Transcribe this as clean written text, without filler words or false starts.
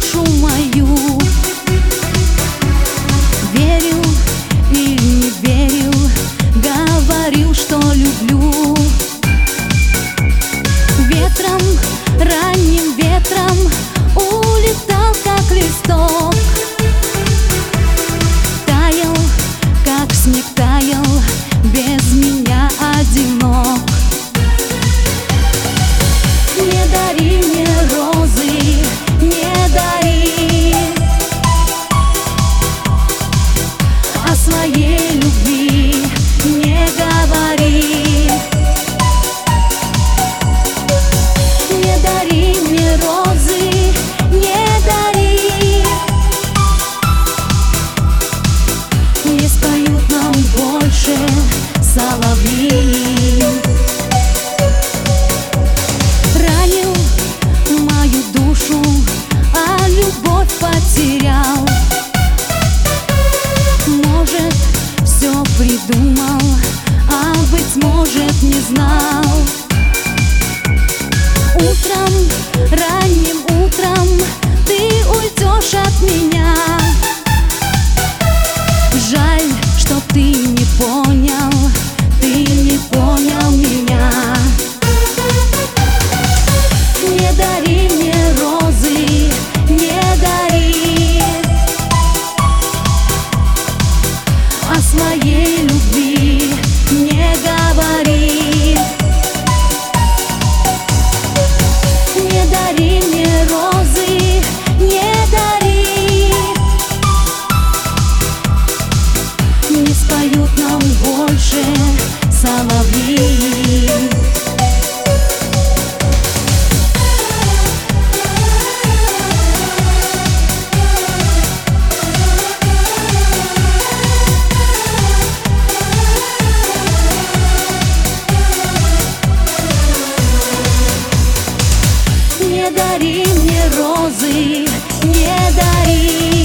душу мою. Верил или не верил, говорил, что люблю. Ветром, ранним ветром улетал, как листок. Таял, как снег таял, без меня одинок. Не дари мне розы, не дари, о своей любви не говори. Не дари мне розы, не дари, не споют нам больше соловьи. Ранил мою душу, а любовь потерял. Может, все придумал, а быть может, не знал. Утром, ранним утром ты уйдешь от меня. Жаль, что ты не понял, ты не понял меня. Не дари мне розы, не дари, о своей любви не говори. Не дари мне розы, не дари, не споют нам больше соловьи. Не дари мне розы, не дари,